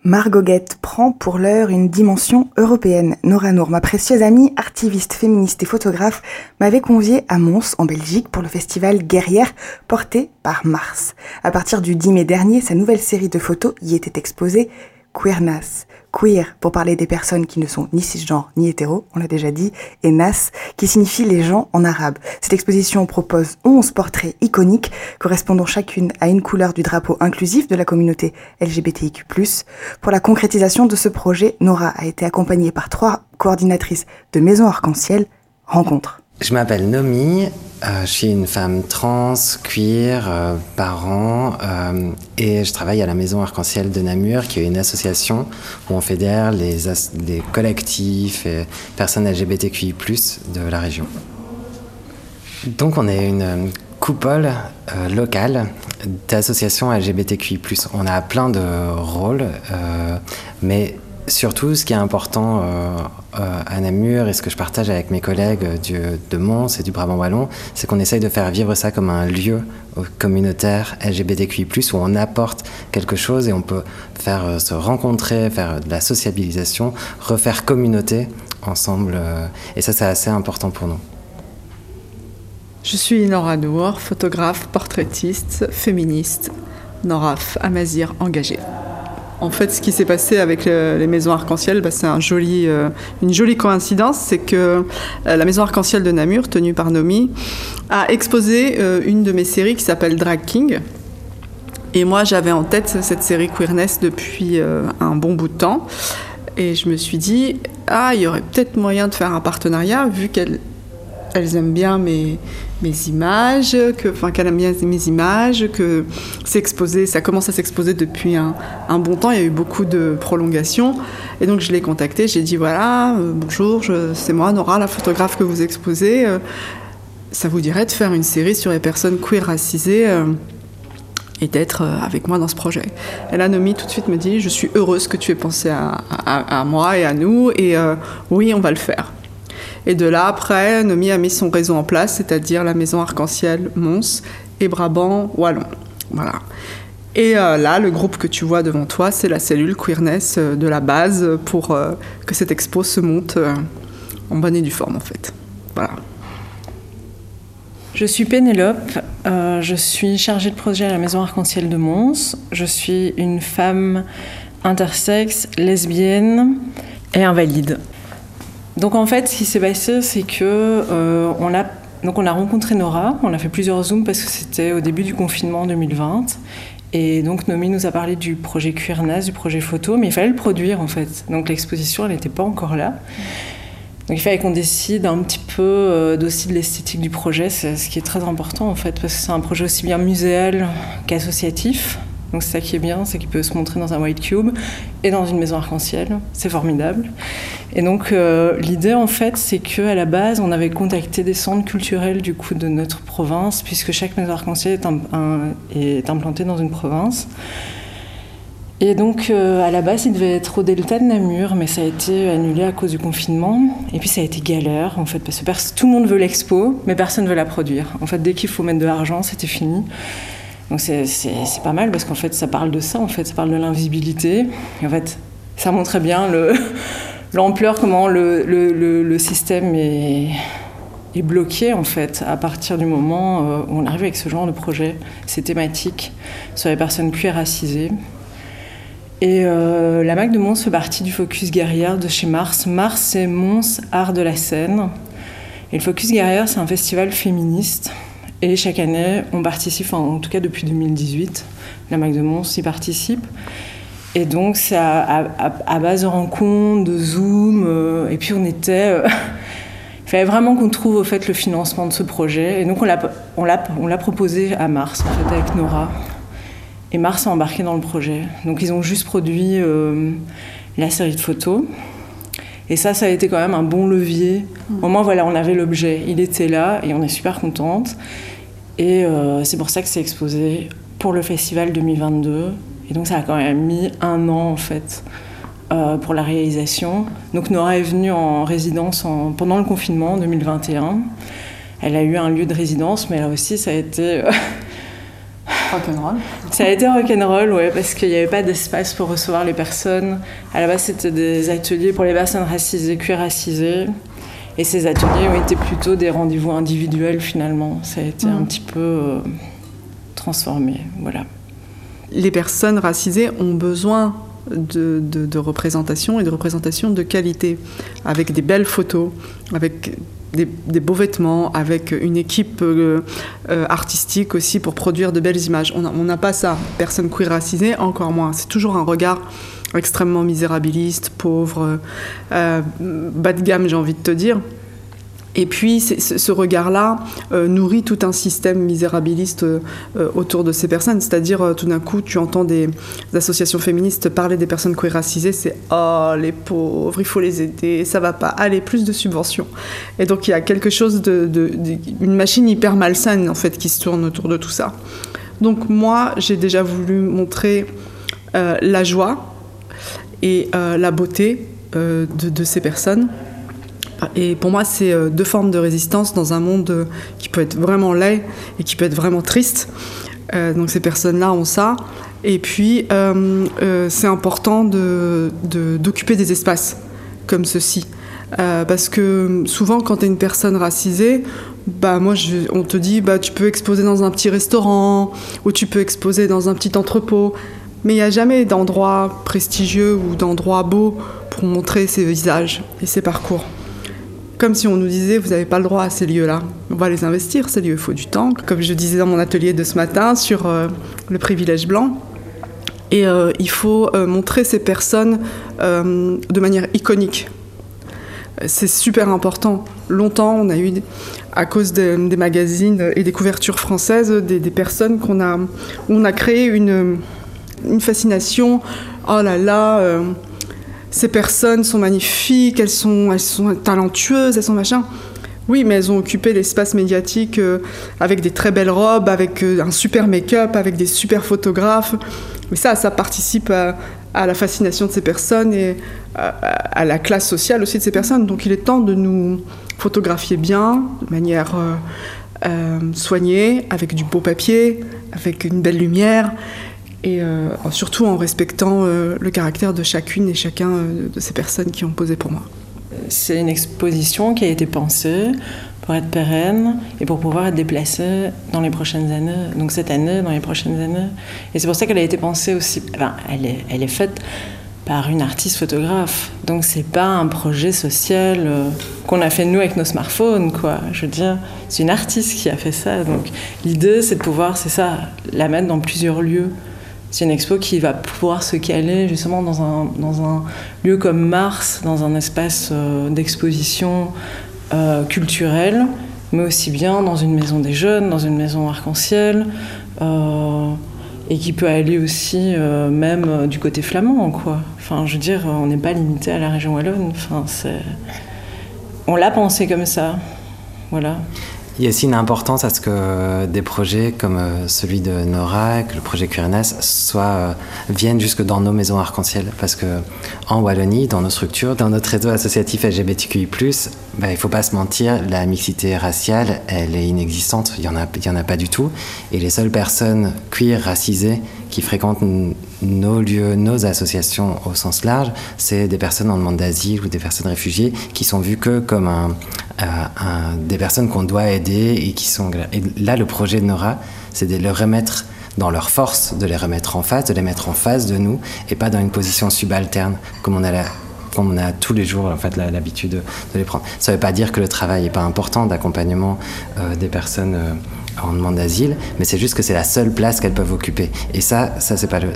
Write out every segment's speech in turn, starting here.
Margoguette prend pour l'heure une dimension européenne. Nora Nour, ma précieuse amie, artiviste, féministe et photographe, m'avait conviée à Mons, en Belgique, pour le festival Guerrière, porté par Mars. À partir du 10 mai dernier, sa nouvelle série de photos y était exposée, Queernas. Queer, pour parler des personnes qui ne sont ni cisgenres ni hétéros, on l'a déjà dit, et Nas, qui signifie les gens en arabe. Cette exposition propose 11 portraits iconiques, correspondant chacune à une couleur du drapeau inclusif de la communauté LGBTIQ+. Pour la concrétisation de ce projet, Nora a été accompagnée par 3 coordinatrices de Maison Arc-en-Ciel. Rencontre. Je m'appelle Nomi, je suis une femme trans, queer, parent, et je travaille à la Maison Arc-en-Ciel de Namur, qui est une association où on fédère les collectifs et personnes LGBTQI+, de la région. Donc on est une coupole locale d'associations LGBTQI+. On a plein de rôles, mais surtout, ce qui est important à Namur et ce que je partage avec mes collègues de Mons et du Brabant Wallon, c'est qu'on essaye de faire vivre ça comme un lieu communautaire LGBTQI+, où on apporte quelque chose et on peut faire se rencontrer, faire de la sociabilisation, refaire communauté ensemble. Et ça, c'est assez important pour nous. Je suis Nora Nour, photographe, portraitiste, féministe, Noraf Amazir engagée. En fait, ce qui s'est passé avec les Maisons Arc-en-Ciel, c'est une jolie coïncidence. C'est que la Maison Arc-en-Ciel de Namur, tenue par Nomi, a exposé une de mes séries qui s'appelle Drag King. Et moi, j'avais en tête cette série Queerness depuis un bon bout de temps. Et je me suis dit, il y aurait peut-être moyen de faire un partenariat, vu qu'elles aiment bien mes images, qu'elle aime bien mes images, que ça commence à s'exposer depuis un bon temps, il y a eu beaucoup de prolongations. Et donc je l'ai contactée, j'ai dit voilà, bonjour, c'est moi Nora, la photographe que vous exposez. Ça vous dirait de faire une série sur les personnes queer racisées et d'être avec moi dans ce projet. Et là, Nomi tout de suite me dit, je suis heureuse que tu aies pensé à moi et à nous, et oui, on va le faire. Et de là, après, Nomi a mis son réseau en place, c'est-à-dire la Maison Arc-en-Ciel, Mons et Brabant Wallon. Voilà. Et là, le groupe que tu vois devant toi, c'est la cellule Queerness de la base pour que cette expo se monte en bonne et due forme, en fait. Voilà. Je suis Pénélope, je suis chargée de projet à la Maison Arc-en-Ciel de Mons. Je suis une femme intersexe, lesbienne et invalide. Donc en fait, ce qui s'est passé, c'est que on a rencontré Nora, on a fait plusieurs zooms parce que c'était au début du confinement en 2020. Et donc Nomi nous a parlé du projet Queerness, du projet photo, mais il fallait le produire en fait. Donc l'exposition, elle n'était pas encore là. Donc il fallait qu'on décide un petit peu aussi de l'esthétique du projet, c'est ce qui est très important en fait, parce que c'est un projet aussi bien muséal qu'associatif. Donc c'est ça qui est bien, c'est qu'il peut se montrer dans un white cube et dans une maison arc-en-ciel, c'est formidable. Et donc l'idée en fait, c'est qu'à la base, on avait contacté des centres culturels du coup de notre province, puisque chaque maison arc-en-ciel est implantée dans une province. Et donc à la base, il devait être au delta de Namur, mais ça a été annulé à cause du confinement. Et puis ça a été galère en fait, parce que tout le monde veut l'expo, mais personne ne veut la produire. En fait, dès qu'il faut mettre de l'argent, c'était fini. Donc c'est pas mal parce qu'en fait ça parle de ça, en fait ça parle de l'invisibilité. Et en fait ça montrait bien l'ampleur, comment le système est bloqué en fait à partir du moment où on arrive avec ce genre de projet, ces thématiques sur les personnes queer racisées. Et la MAC de Mons fait partie du Focus Guerrière de chez Mars. Mars, c'est Mons Art de la Scène. Et le Focus Guerrière, c'est un festival féministe. Et chaque année, on participe, en tout cas depuis 2018, la MAC de Mons y participe. Et donc, c'est à base de rencontres, de Zoom. Et puis, il fallait vraiment qu'on trouve au fait, le financement de ce projet. Et donc, on l'a proposé à Mars, en fait, avec Nora. Et Mars a embarqué dans le projet. Donc, ils ont juste produit la série de photos. Et ça a été quand même un bon levier. Au moins, voilà, on avait l'objet. Il était là et on est super contente. Et c'est pour ça que c'est exposé pour le festival 2022. Et donc, ça a quand même mis 1 an, en fait, pour la réalisation. Donc, Nora est venue en résidence pendant le confinement, en 2021. Elle a eu un lieu de résidence, mais là aussi, ça a été Rock'n'roll. Ça a été rock'n'roll, ouais, parce qu'il n'y avait pas d'espace pour recevoir les personnes. À la base, c'était des ateliers pour les personnes racisées, cuir racisées. Et ces ateliers ont été plutôt des rendez-vous individuels, finalement. Ça a été un petit peu transformé, voilà. Les personnes racisées ont besoin de représentation et de représentation de qualité, avec des belles photos, avec des beaux vêtements, avec une équipe artistique aussi pour produire de belles images. On n'a pas ça. Personnes queer racisées, encore moins. C'est toujours un regard extrêmement misérabiliste, pauvre, bas de gamme, j'ai envie de te dire. Et puis, ce regard-là nourrit tout un système misérabiliste autour de ces personnes. C'est-à-dire, tout d'un coup, tu entends des associations féministes parler des personnes queer racisées, c'est « Oh, les pauvres, il faut les aider, ça va pas, allez, plus de subventions ». Et donc, il y a quelque chose une machine hyper malsaine, en fait, qui se tourne autour de tout ça. Donc, moi, j'ai déjà voulu montrer la joie et la beauté de ces personnes. Et pour moi, c'est deux formes de résistance dans un monde qui peut être vraiment laid et qui peut être vraiment triste. Donc ces personnes-là ont ça. Et puis, c'est important d'occuper des espaces comme ceci. Parce que souvent, quand tu es une personne racisée, on te dit tu peux exposer dans un petit restaurant ou tu peux exposer dans un petit entrepôt. Mais il n'y a jamais d'endroit prestigieux ou d'endroit beau pour montrer ces visages et ces parcours. Comme si on nous disait, vous n'avez pas le droit à ces lieux-là. On va les investir, ces lieux, il faut du temps. Comme je disais dans mon atelier de ce matin sur le privilège blanc. Et il faut montrer ces personnes de manière iconique. C'est super important. Longtemps, on a eu, à cause des magazines et des couvertures françaises, des personnes où on a créé une fascination. Oh là là... Ces personnes sont magnifiques, elles sont talentueuses, elles sont machin. Oui, mais elles ont occupé l'espace médiatique avec des très belles robes, avec un super make-up, avec des super photographes. Mais ça participe à la fascination de ces personnes et à la classe sociale aussi de ces personnes. Donc il est temps de nous photographier bien, de manière soignée, avec du beau papier, avec une belle lumière. Et surtout en respectant le caractère de chacune et chacun de ces personnes qui ont posé pour moi. C'est une exposition qui a été pensée pour être pérenne et pour pouvoir être déplacée dans les prochaines années. Donc cette année, dans les prochaines années. Et c'est pour ça qu'elle a été pensée aussi... Enfin, elle est faite par une artiste photographe. Donc c'est pas un projet social qu'on a fait nous avec nos smartphones, quoi. Je veux dire, c'est une artiste qui a fait ça. Donc l'idée, c'est de pouvoir, c'est ça, la mettre dans plusieurs lieux. C'est une expo qui va pouvoir se caler justement dans un lieu comme Mars, dans un espace d'exposition culturelle, mais aussi bien dans une maison des jeunes, dans une maison arc-en-ciel, et qui peut aller aussi même du côté flamand, quoi. Enfin, je veux dire, on n'est pas limité à la région wallonne. Enfin, on l'a pensé comme ça, voilà. Il y a aussi une importance à ce que des projets comme celui de Nora, que le projet Queerness, viennent jusque dans nos maisons arc-en-ciel. Parce qu'en Wallonie, dans nos structures, dans notre réseau associatif LGBTQI+, il ne faut pas se mentir, la mixité raciale, elle est inexistante. Il y en a pas du tout. Et les seules personnes queer racisées qui fréquentent nos lieux, nos associations au sens large, c'est des personnes en demande d'asile ou des personnes réfugiées qui sont vues que comme des personnes qu'on doit aider et qui sont... Et là, le projet de Nora, c'est de les remettre dans leur force, de les remettre en face, de les mettre en face de nous et pas dans une position subalterne comme on a tous les jours en fait, l'habitude de les prendre. Ça ne veut pas dire que le travail n'est pas important d'accompagnement des personnes en demande d'asile, mais c'est juste que c'est la seule place qu'elles peuvent occuper. Et ça c'est pas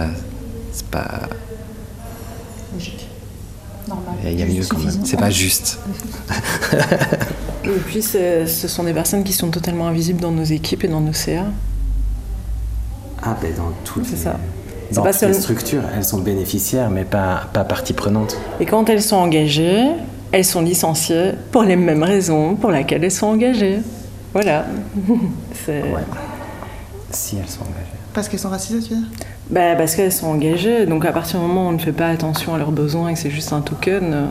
logique. Normal. Il y a mieux quand même. C'est pas juste. Et puis ce sont des personnes qui sont totalement invisibles dans nos équipes et dans nos CA. Ah ben dans toutes les structures, elles sont bénéficiaires mais pas partie prenante. Et quand elles sont engagées, elles sont licenciées pour les mêmes raisons pour lesquelles elles sont engagées. Voilà. Ouais. Si elles sont engagées. Parce qu'elles sont racisées, tu veux dire ? Parce qu'elles sont engagées. Donc à partir du moment où on ne fait pas attention à leurs besoins et que c'est juste un token,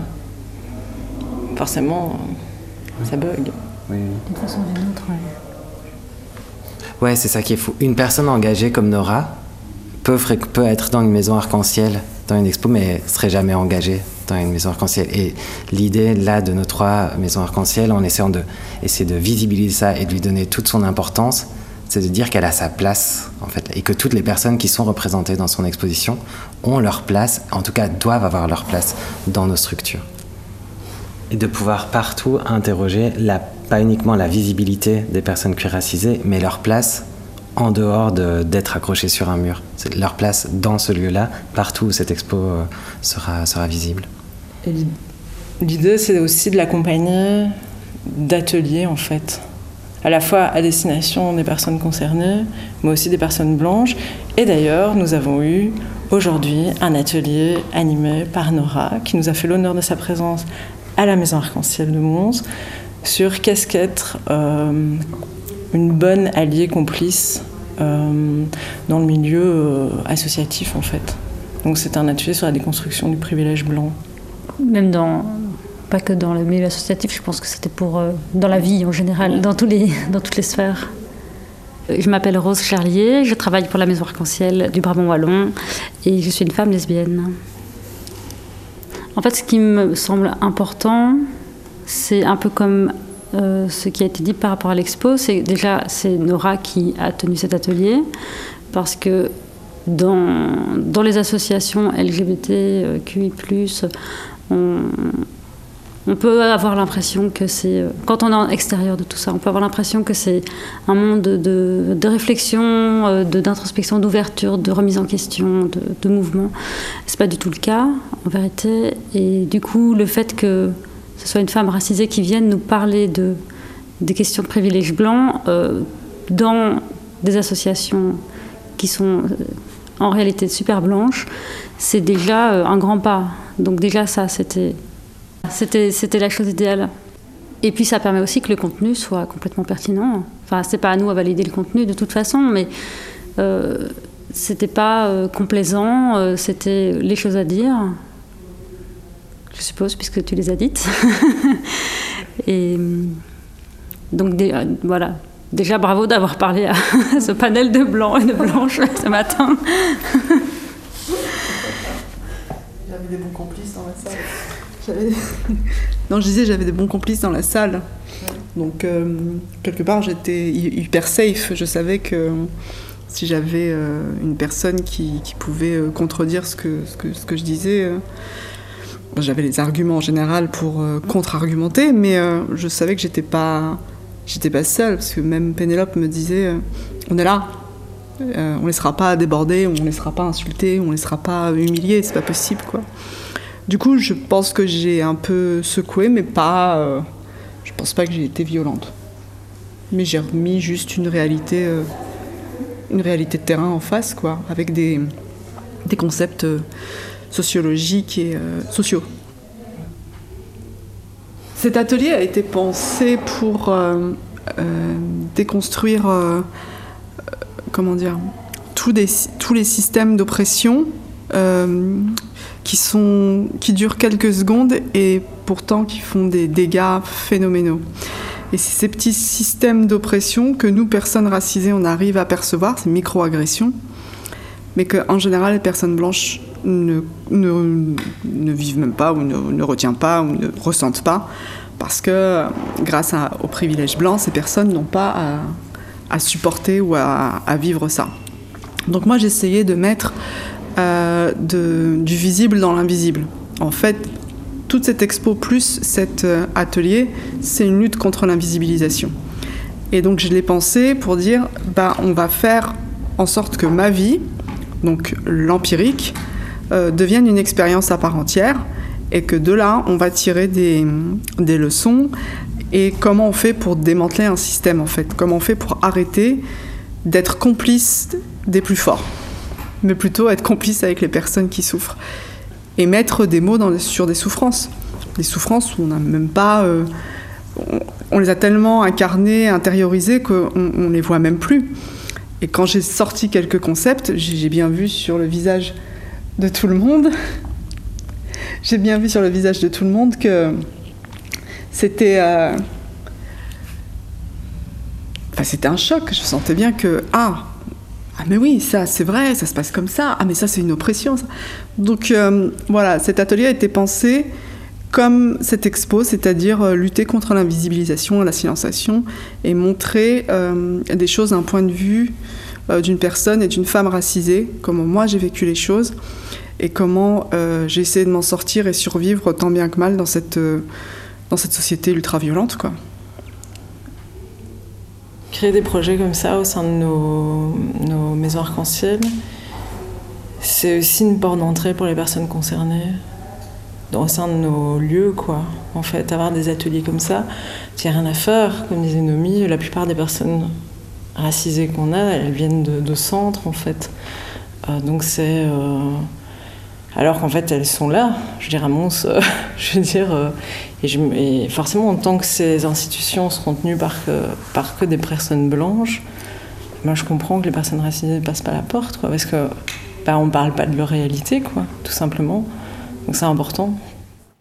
forcément, ça bug. Oui. D'une façon ou d'une autre, Ouais, c'est ça qui est fou. Une personne engagée comme Nora peut être dans une maison arc-en-ciel, dans une expo, mais serait jamais engagée dans une maison arc-en-ciel. Et l'idée, là, de nos 3 maisons arc-en-ciel, en essayant essayer de visibiliser ça et de lui donner toute son importance, c'est de dire qu'elle a sa place, en fait, et que toutes les personnes qui sont représentées dans son exposition ont leur place, en tout cas doivent avoir leur place dans nos structures. Et de pouvoir partout interroger pas uniquement la visibilité des personnes cuirassisées, mais leur place en dehors d'être accrochées sur un mur. C'est leur place dans ce lieu-là, partout où cette expo sera visible. Et l'idée, c'est aussi de l'accompagner d'ateliers, en fait. À la fois à destination des personnes concernées, mais aussi des personnes blanches. Et d'ailleurs, nous avons eu aujourd'hui un atelier animé par Nora, qui nous a fait l'honneur de sa présence à la Maison Arc-en-Ciel de Mons, sur qu'est-ce qu'être une bonne alliée complice dans le milieu associatif, en fait. Donc c'est un atelier sur la déconstruction du privilège blanc. Même pas que dans le milieu associatif, je pense que c'était dans la vie en général, dans toutes les sphères. Je m'appelle Rose Charlier, je travaille pour la Maison Arc-en-Ciel du Brabant Wallon et je suis une femme lesbienne. En fait, ce qui me semble important, c'est un peu comme ce qui a été dit par rapport à l'expo, c'est Nora qui a tenu cet atelier, parce que dans les associations LGBTQI+, on peut avoir l'impression que c'est, quand on est en extérieur de tout ça, on peut avoir l'impression que c'est un monde de réflexion, d'introspection, d'ouverture, de remise en question, de mouvement. C'est pas du tout le cas, en vérité. Et du coup, le fait que ce soit une femme racisée qui vienne nous parler des questions de privilège blanc dans des associations qui sont en réalité super blanches, c'est déjà un grand pas. Donc déjà ça, c'était la chose idéale. Et puis ça permet aussi que le contenu soit complètement pertinent. Enfin, c'est pas à nous à valider le contenu de toute façon, mais c'était pas complaisant, c'était les choses à dire. Je suppose, puisque tu les as dites. Et donc, voilà. Déjà, bravo d'avoir parlé à ce panel de blancs et de blanches ce matin. J'avais des bons complices dans la salle. Non, je disais, j'avais des bons complices dans la salle. Donc, quelque part, j'étais hyper safe. Je savais que si j'avais une personne qui pouvait contredire ce que je disais... J'avais les arguments en général pour contre-argumenter, mais je savais que j'étais pas seule, parce que même Pénélope me disait on est là, on ne laissera pas déborder, on ne laissera pas insulter, on ne laissera pas humilier, c'est pas possible, quoi. Du coup, je pense que j'ai un peu secoué, mais pas. Je pense pas que j'ai été violente. Mais j'ai remis juste une réalité de terrain en face, quoi, avec des concepts sociologiques et sociaux. Cet atelier a été pensé pour déconstruire tous les systèmes d'oppression qui durent quelques secondes et pourtant qui font des dégâts phénoménaux. Et c'est ces petits systèmes d'oppression que nous, personnes racisées, on arrive à percevoir, ces micro-agressions, mais qu'en général, les personnes blanches ne vivent même pas, ou ne retiennent pas, ou ne ressentent pas, parce que grâce au privilège blanc, ces personnes n'ont pas à supporter ou à vivre ça. Donc moi, j'essayais de mettre du visible dans l'invisible. En fait, toute cette expo plus cet atelier, c'est une lutte contre l'invisibilisation. Et donc je l'ai pensé pour dire, on va faire en sorte que ma vie, donc l'empirique, devienne une expérience à part entière, et que de là, on va tirer des leçons, et comment on fait pour démanteler un système, en fait. Comment on fait pour arrêter d'être complice des plus forts, mais plutôt être complice avec les personnes qui souffrent. Et mettre des mots sur des souffrances où on n'a même pas... on les a tellement incarnées, intériorisées, qu'on ne les voit même plus. Et quand j'ai sorti quelques concepts, j'ai bien vu sur le visage de tout le monde... que c'était... c'était un choc. Je sentais bien que, ah mais oui, ça c'est vrai, ça se passe comme ça. Ah mais ça c'est une oppression. Ça. Donc voilà, cet atelier a été pensé comme cette expo, c'est-à-dire lutter contre l'invisibilisation, la silenciation et montrer des choses d'un point de vue d'une personne et d'une femme racisée, comment moi j'ai vécu les choses et comment j'ai essayé de m'en sortir et survivre tant bien que mal dans cette société ultra-violente, quoi. Créer des projets comme ça au sein de nos maisons arc-en-ciel, c'est aussi une porte d'entrée pour les personnes concernées au sein de nos lieux, quoi. En fait, avoir des ateliers comme ça, il n'y a rien à faire. Comme disait Nomi, la plupart des personnes racisées qu'on a, elles viennent de centres, en fait. Donc c'est... alors qu'en fait, elles sont là, je veux dire, à Mons, et forcément, en tant que ces institutions seront tenues par que des personnes blanches, moi, je comprends que les personnes racisées ne passent pas la porte, quoi, parce que on ne parle pas de leur réalité, quoi, tout simplement. Donc c'est important.